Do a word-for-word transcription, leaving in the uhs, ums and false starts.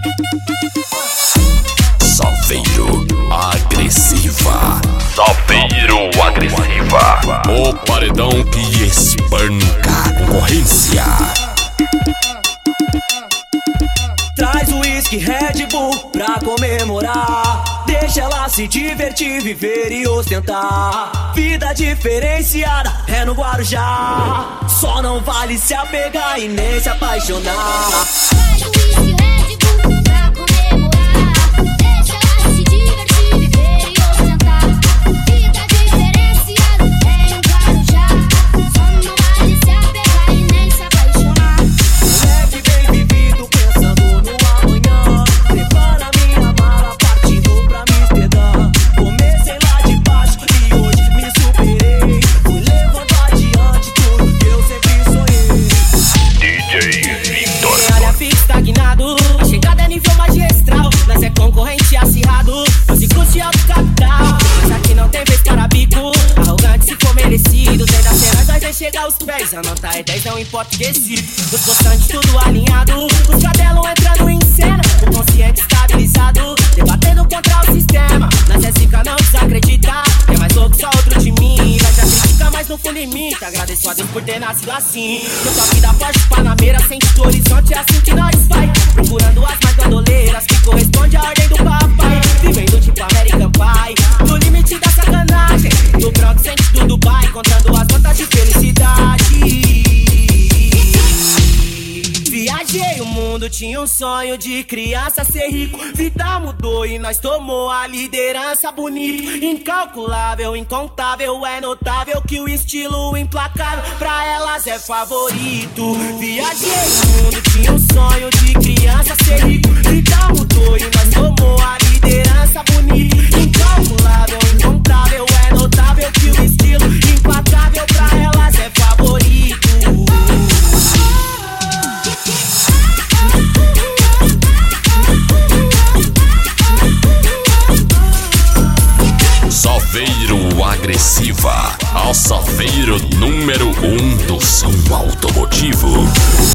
Salveiro agressiva. Salveiro agressiva. O paredão que espanca a concorrência. Traz o uísque Red Bull pra comemorar. Deixa ela se divertir, viver e ostentar. Vida diferenciada é no Guarujá. Só não vale se apegar e nem se apaixonar. Traz o uísque Red Bull pra comemorar. Deixa ela se divertir, viver e ostentar. Vida diferenciada é no Guarujá. Só não vale se apegar e nem se apaixonar. Moleque bem vivido, pensando no amanhã. Prepara minha mala, partindo pra Amsterdã. Comecei lá de baixo e hoje me superei. Fui levando adiante tudo que eu sempre sonhei. D J Victor. Quem olha fica estagnado, a chegada é nível magistral. Nós é concorrente acirrado, não se curte alto capital. Mas aqui não tem vez carabico, arrogante se for merecido. Tem da cena, nós vai chegar aos pés. A nota é dez, não importa o quesito. Os postantes tudo alinhado, os cadelos entrando em cena. O consciente estabilizado, debatendo contra o sistema. Nós é zica, não desacredita. Tem mais louco, só outro de mim. Nós já critica, mas no fundo imita. Agradeço a Deus por ter nascido assim. No toque da forte panameira, sente do horizonte, é assim que nós vai. Procurando as mais bandoleiras que corresponde à ordem do papai. Vivendo tipo American Pie, no limite da sacanagem. Do Bronx, sente do Dubai, contando as notas de felicidade. Viajei o mundo, tinha um sonho de criança ser rico. Vida mudou e nós tomou a liderança bonito. Incalculável, incontável, é notável que o estilo implacável pra elas é favorito. Viajei o mundo, tinha um sonho de criança ser rico. Vida mudou e nós tomou a liderança bonito. Incalculável, incontável, é notável que o estilo implacável pra elas é favorito. Salveiro agressiva. Ao salveiro número um do som automotivo.